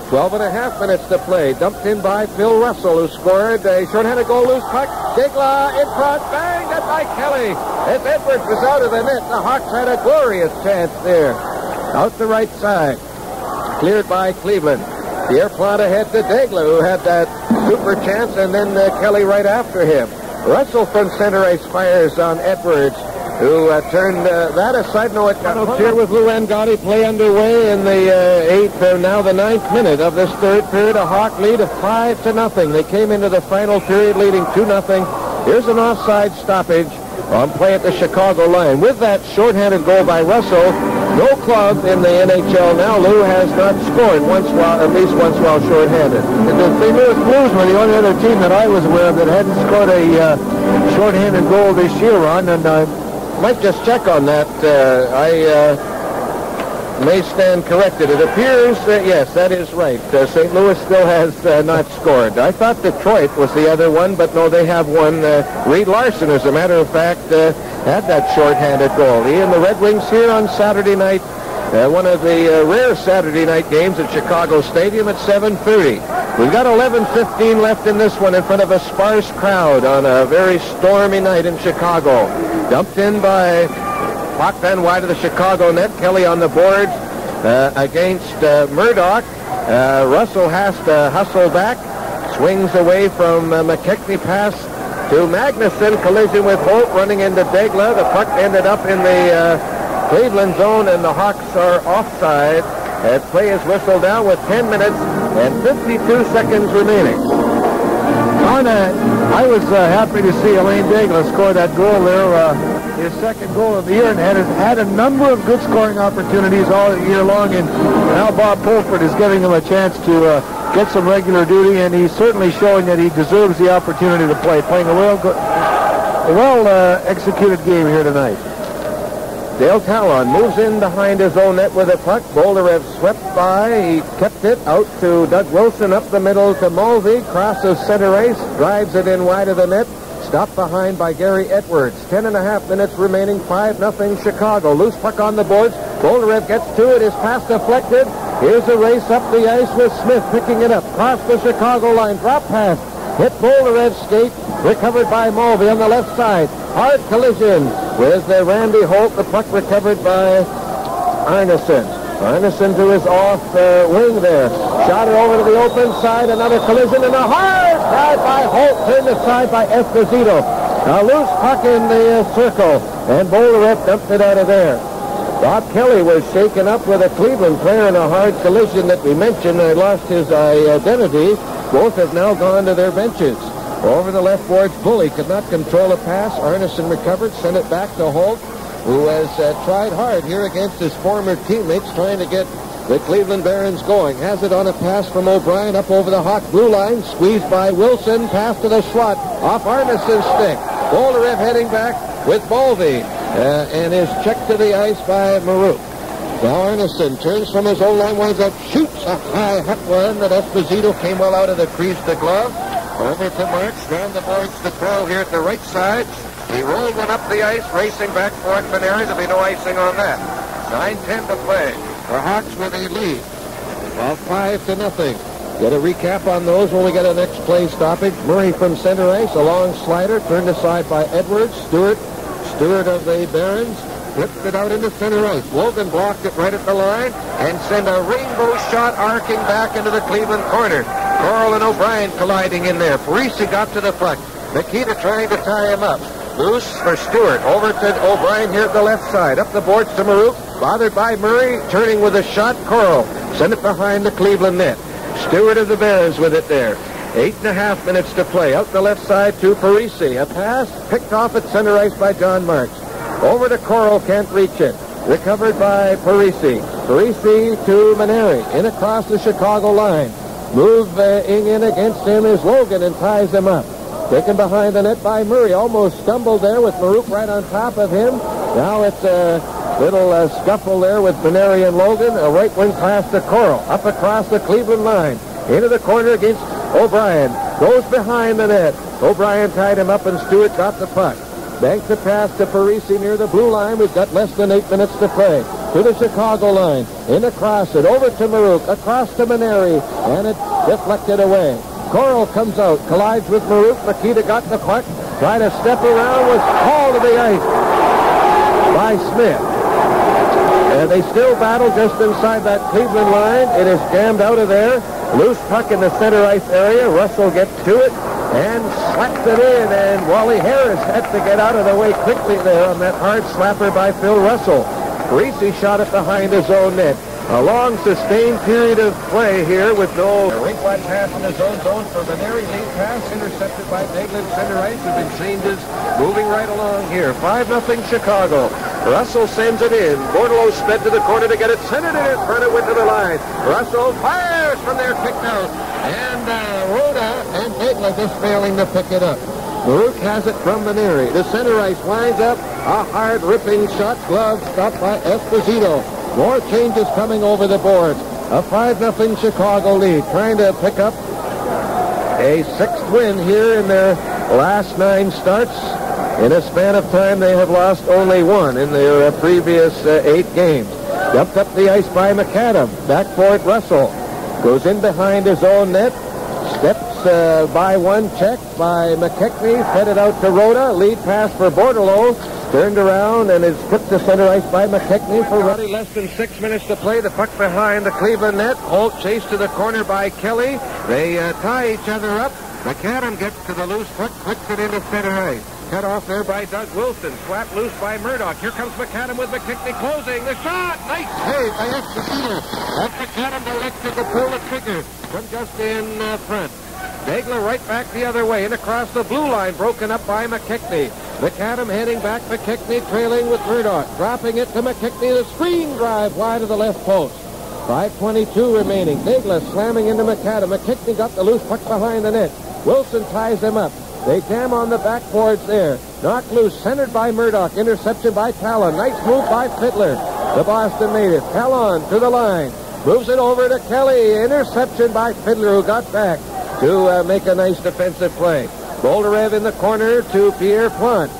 12 and a half minutes to play. Dumped in by Phil Russell, who scored a short-handed goal, loose puck. Degla in front, banged it by Kelly. As Edwards was out of the net, the Hawks had a glorious chance there. Out the right side. Cleared by Cleveland. Pierre Plante ahead to Degla, who had that super chance, and then Kelly right after him. Russell from center ice fires on Edwards, who turned that aside. No, it got here with Lou Angotti. Play underway in the now the 9th minute of this third period. A Hawk lead of 5-0. They came into the final period leading 2-0. Here's an offside stoppage on play at the Chicago line. With that shorthanded goal by Russell, no club in the NHL now, Lou, has not scored at least once while shorthanded. The St. Louis Blues were the only other team that I was aware of that hadn't scored a shorthanded goal this year, Ron, and might just check on that. I may stand corrected. It appears that, yes, that is right. St. Louis still has not scored. I thought Detroit was the other one, but no, they have one. Reed Larson, as a matter of fact, had that shorthanded goal. He and the Red Wings here on Saturday night. One of the rare Saturday night games at Chicago Stadium at 7:30. We've got 11:15 left in this one in front of a sparse crowd on a very stormy night in Chicago. Dumped in by Puck then wide of the Chicago net. Kelly on the boards against Murdoch. Russell has to hustle back. Swings away from McKechnie. Pass to Magnuson. Collision with Holt running into Degla. The puck ended up in the Cleveland zone, and the Hawks are offside. Play is whistled down with 10 minutes and 52 seconds remaining. I was happy to see Alain Degla score that goal there, his second goal of the year, and had a number of good scoring opportunities all year long, and now Bob Pulford is giving him a chance to get some regular duty, and he's certainly showing that he deserves the opportunity to play, playing a well-executed game here tonight. Dale Talon moves in behind his own net with a puck. Boldarev swept by. He kept it out to Doug Wilson, up the middle to Mulvey. Crosses center ice, drives it in wide of the net. Stopped behind by Gary Edwards. 10.5 minutes remaining, 5-0 Chicago. Loose puck on the boards. Boldarev gets to it. His pass deflected. Here's a race up the ice with Smith picking it up. Cross the Chicago line. Drop pass. Hit Boldarev's skate. Recovered by Mulvey on the left side. Hard collision with Randy Holt. The puck recovered by Arneson. Arneson to his off wing there. Shot it over to the open side. Another collision and a hard drive by Holt. Turned aside by Esposito. A loose puck in the circle. And Boldarev dumped it out of there. Bob Kelly was shaken up with a Cleveland player in a hard collision that we mentioned. I lost his identity. Both have now gone to their benches. Over the left boards, Bully could not control a pass. Arneson recovered, sent it back to Holt, who has tried hard here against his former teammates, trying to get the Cleveland Barons going. Has it on a pass from O'Brien up over the Hawk blue line. Squeezed by Wilson. Pass to the Schwat. Off Arneson's stick. Boldarev heading back with Mulvey. And is checked to the ice by Marouk. Now Arneson turns from his own line, winds up, shoots a high hot one that Esposito came well out of the crease to glove. Over to Marks, down the boards to throw here at the right side. He rolled one up the ice, racing back for Canary. There'll be no icing on that. 9:10 to play. The Hawks with a lead of 5-0. Get a recap on those when we get a next play stoppage. Murray from center ice, a long slider, turned aside by Edwards. Stewart of the Barons, flipped it out into center ice. Logan blocked it right at the line and sent a rainbow shot arcing back into the Cleveland corner. Coral and O'Brien colliding in there. Parisi got to the puck. Nikita trying to tie him up. Loose for Stewart. Over to O'Brien here at the left side. Up the boards to Marouk. Bothered by Murray. Turning with a shot. Coral. Send it behind the Cleveland net. Stewart of the Bears with it there. 8.5 minutes to play. Out the left side to Parisi. A pass picked off at center ice by John Marks. Over to Coral. Can't reach it. Recovered by Parisi. Parisi to Maneri. In across the Chicago line. Moving in against him is Logan and ties him up. Taken behind the net by Murray. Almost stumbled there with Marouk right on top of him. Now it's a little scuffle there with Maneri and Logan. A right wing pass to Coral. Up across the Cleveland line. Into the corner against O'Brien. Goes behind the net. O'Brien tied him up and Stewart got the puck. Banks the pass to Parisi near the blue line. We've got less than 8 minutes to play. to the Chicago line. In across it, over to Marouk, across to Maneri, and it deflected away. Coral comes out, collides with Marouk. Makita got the puck, tried to step around, was called to the ice by Smith. And they still battle just inside that Cleveland line. It is jammed out of there. Loose puck in the center ice area. Russell gets to it and slaps it in, and Wally Harris had to get out of the way quickly there on that hard slapper by Phil Russell. Parisi shot it behind his own net. A long, sustained period of play here with no rink-wide pass in his own zone for Maneri. Lead pass intercepted by Daglin. Center ice have been changes moving right along here. 5-0 Chicago. Russell sends it in. Bordelot sped to the corner to get it centered in front. It went to the line. Russell fires from there, kicked out. And Rhoda and Daglin just failing to pick it up. Marouk has it from Maneri. The center ice winds up. A hard ripping shot. Glove stopped by Esposito. More changes coming over the board. A 5-0 Chicago lead. Trying to pick up a 6th win here in their last 9 starts. In a span of time, they have lost only 1 in their previous 8 games. Dumped up the ice by McAdam. Back for it, Russell. Goes in behind his own net. Steps by one, checked by McKechnie. Fed it out to Rhoda. Lead pass for Bordelot. Turned around and is put to center ice by McKechnie for Ruddy. Less than 6 minutes to play. The puck behind the Cleveland net. Holt chased to the corner by Kelly. They tie each other up. McAdam gets to the loose puck, clicks it into center ice. Cut off there by Doug Wilson. Slapped loose by Murdoch. Here comes McAdam with McKechnie closing. The shot! Nice save by Esposito. And McAdam elected to pull the trigger from just in front. Dagler right back the other way and across the blue line, broken up by McKechnie. McAdam heading back, McKechnie trailing with Murdoch. Dropping it to McKechnie, the screen drive wide of the left post. 5:22 remaining. Dagler slamming into McAdam. McKechnie got the loose puck behind the net. Wilson ties him up. They jam on the backboards there. Knocked loose, centered by Murdoch. Interception by Talon. Nice move by Fiddler, the Boston native. Talon to the line. Moves it over to Kelly. Interception by Fiddler, who got back to make a nice defensive play. Bolderev in the corner to Pierre Plante.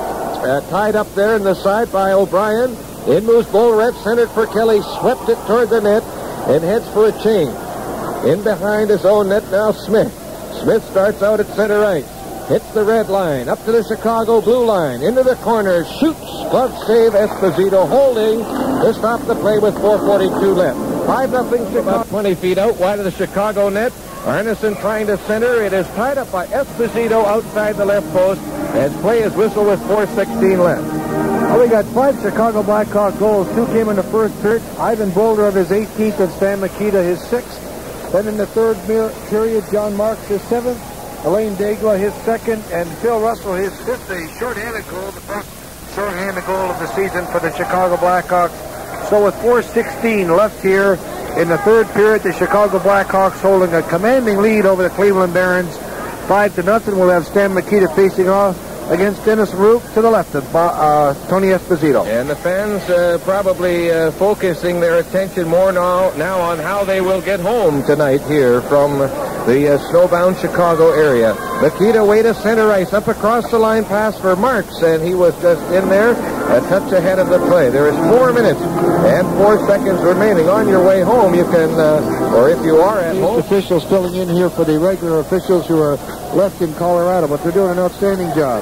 Tied up there in the side by O'Brien. In moves Bolderev, centered for Kelly. Swept it toward the net and heads for a change. In behind his own net now Smith. Smith starts out at center ice. Hits the red line, up to the Chicago blue line, into the corner, shoots, glove save, Esposito holding to stop the play with 4:42 left. 5-0 Chicago. About 20 feet out, wide of the Chicago net. Arneson trying to center. It is tied up by Esposito outside the left post as play is whistled with 4:16 left. Well, we got 5 Chicago Blackhawk goals. 2 came in the first period. Ivan Bolderev his 18th and Stan Mikita his 6th. Then in the third period, John Marks his 7th. Elaine Dagler his 2nd, and Phil Russell his 5th, a shorthanded goal, the first shorthanded goal of the season for the Chicago Blackhawks. So with 4:16 left here in the third period, the Chicago Blackhawks holding a commanding lead over the Cleveland Barons, 5-0. We'll have Stan Mikita facing off against Dennis Marouk to the left of Tony Esposito. And the fans probably focusing their attention more now on how they will get home tonight here from the snowbound Chicago area. Mikita way to center ice, up across the line pass for Marks, and he was just in there a touch ahead of the play. There is 4 minutes and 4 seconds remaining. On your way home, you can, or if you are at home. Officials filling in here for the regular officials who are left in Colorado, but they're doing an outstanding job.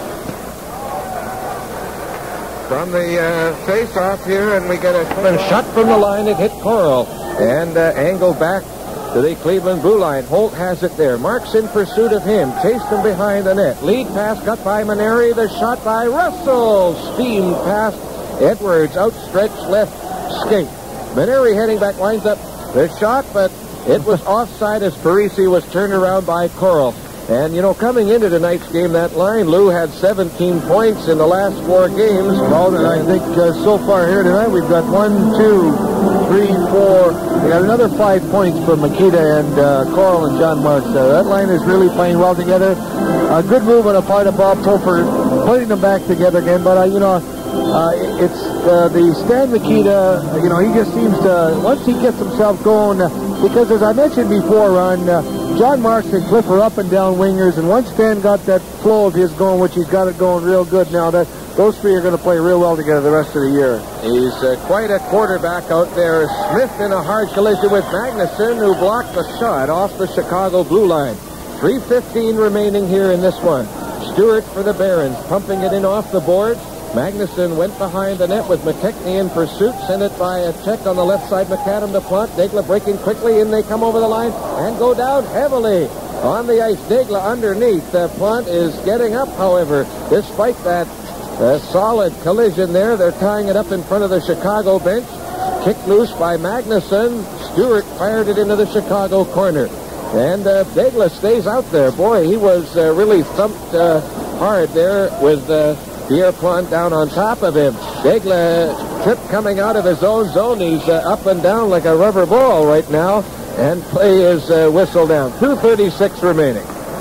From the face-off here, and we get a shot from the line. It hit Coral and angled back to the Cleveland blue line. Holt has it there. Marks in pursuit of him. Chased him behind the net. Lead pass cut by Maneri. The shot by Russell. Steamed past Edwards. Outstretched left skate. Maneri heading back, lines up the shot, but it was offside as Parisi was turned around by Coral. And, you know, coming into tonight's game, that line, Lou had 17 points in the last 4 games. Well, and I think so far here tonight, we've got 1, 2, 3, 4. We got another 5 points for Mikita and Coral and John Marks. That line is really playing well together. A good move on the part of Bob Pulford, putting them back together again. But, you know, it's the Stan Mikita, you know, he just seems to, once he gets himself going, because as I mentioned before, Ron, John Marks and Cliff are up and down wingers, and once Stan got that flow of his going, which he's got it going real good now, that those three are going to play real well together the rest of the year. He's quite a quarterback out there. Smith in a hard collision with Magnuson, who blocked the shot off the Chicago blue line. 3:15 remaining here in this one. Stewart for the Barons, pumping it in off the boards. Magnuson went behind the net with McKechnie in pursuit. Sent it by a check on the left side. McAdam to Plante. Daigle breaking quickly. In they come over the line and go down heavily on the ice. Daigle underneath. Plante is getting up, however, despite that solid collision there. They're tying it up in front of the Chicago bench. Kicked loose by Magnuson. Stewart fired it into the Chicago corner. And Daigle stays out there. Boy, he was really thumped hard there with Pierre Plante down on top of him. Daigle trip coming out of his own zone. He's up and down like a rubber ball right now. And play is whistled down. 2:36 remaining.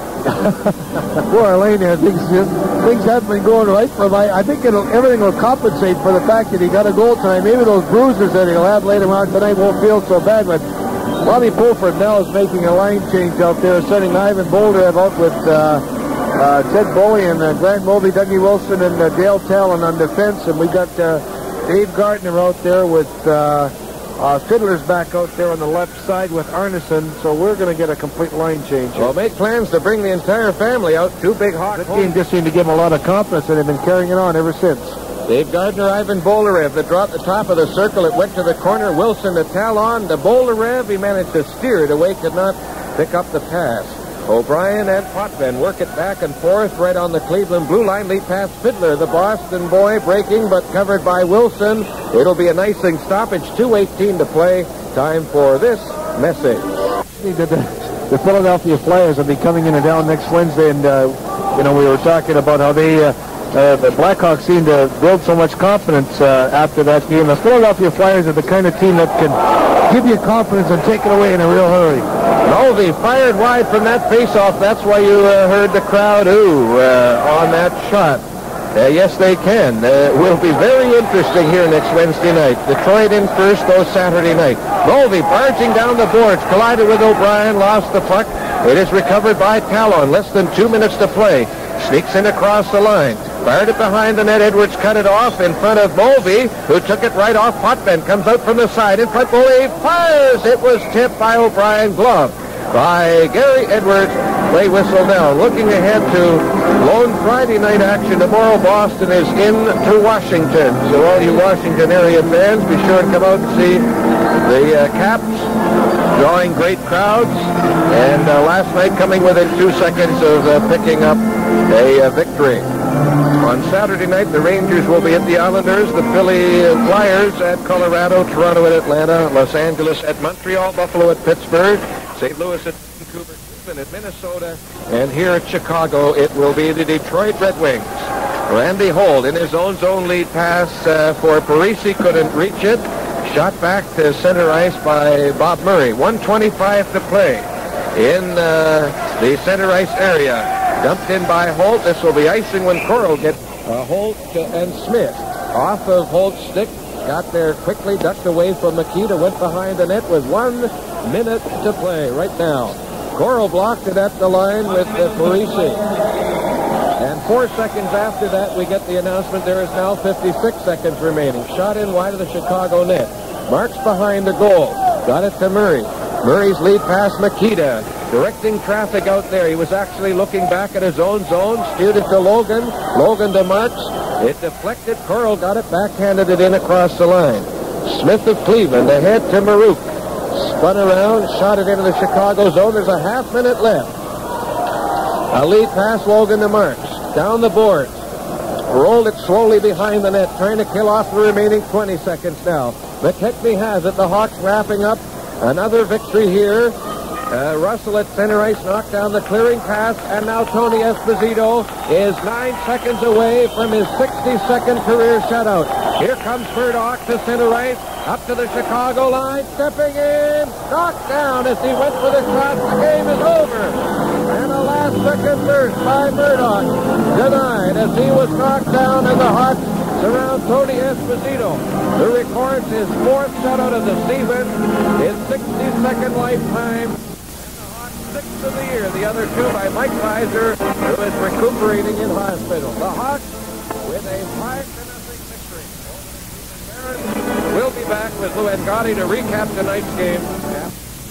Poor Alain here. Things haven't been going right for him. I think everything will compensate for the fact that he got a goal tonight. Maybe those bruises that he'll have later on tonight won't feel so bad. But Bobby Pulford now is making a line change out there, sending Ivan Bolderev out with Ted Boley and Grant Mulvey, Dougie Wilson, and Dale Talon on defense. And we got Dave Gardner out there with Fiddler's back out there on the left side with Arneson. So we're going to get a complete line change here. Well, make plans to bring the entire family out. Two big hot This team just seemed to give him a lot of confidence, and they've been carrying it on ever since. Dave Gardner, Ivan Bolderev. The draw at the top of the circle. It went to the corner. Wilson to Talon. To Bolderev. He managed to steer it away. Could not pick up the pass. O'Brien and Potvin work it back and forth right on the Cleveland blue line. Lead pass Fiddler, the Boston boy, breaking but covered by Wilson. It'll be an icing stoppage. 2:18 to play. Time for this message. The Philadelphia Flyers will be coming in and down next Wednesday, and we were talking about how the Blackhawks seem to build so much confidence after that game. The Philadelphia Flyers are the kind of team that can give you confidence and take it away in a real hurry. Mulvey fired wide from that faceoff. That's why you heard the crowd ooh on that shot. Yes, they can. Will be very interesting here next Wednesday night. Detroit in first, though, Saturday night. Mulvey barging down the boards, collided with O'Brien, lost the puck. It is recovered by Talon. Less than 2 minutes to play. Sneaks in across the line. Fired it behind the net. Edwards cut it off in front of Mulvey, who took it right off. Potvin comes out from the side. In front, Mulvey fires. It was tipped by O'Brien. Glove by Gary Edwards. Play whistle down. Looking ahead to lone Friday night action. Tomorrow, Boston is in to Washington. So all you Washington area fans, be sure to come out and see the Caps drawing great crowds. And last night coming within 2 seconds of picking up a victory. On Saturday night, the Rangers will be at the Islanders, the Philly Flyers at Colorado, Toronto at Atlanta, Los Angeles at Montreal, Buffalo at Pittsburgh, St. Louis at Vancouver, Cleveland at Minnesota, and here at Chicago, it will be the Detroit Red Wings. Randy Holt in his own zone lead pass for Parisi, couldn't reach it. Shot back to center ice by Bob Murray. 1:25 to play in the center ice area. Dumped in by Holt. This will be icing when Coral gets Holt and Smith. Off of Holt's stick. Got there quickly. Ducked away from Makita. Went behind the net with 1 minute to play right now. Coral blocked it at the line with Parisi. And 4 seconds after that, we get the announcement there is now 56 seconds remaining. Shot in wide of the Chicago net. Marks behind the goal. Got it to Murray. Murray's lead pass Makita. Directing traffic out there. He was actually looking back at his own zone. Steered it to Logan. Logan to Marks. It deflected. Coral got it. Backhanded it in across the line. Smith of Cleveland ahead to Marouk. Spun around. Shot it into the Chicago zone. There's a half minute left. A lead pass Logan to Marks. Down the boards. Rolled it slowly behind the net. Trying to kill off the remaining 20 seconds now. McKechnie has it. The Hawks wrapping up. Another victory here. Russell at center ice knocked down the clearing pass, and now Tony Esposito is 9 seconds away from his 62nd career shutout. Here comes Murdoch to center ice, up to the Chicago line, stepping in, knocked down as he went for the shot. The game is over. And a last-second burst by Murdoch, denied as he was knocked down, and the Hawks surround Tony Esposito, who records his 4th shutout of the season, his 62nd lifetime. 6th of the year. The other 2 by Mike Pfizer, who is recuperating in hospital. The Hawks with a 5-0 victory. We'll be back with Lou Angotti to recap tonight's game.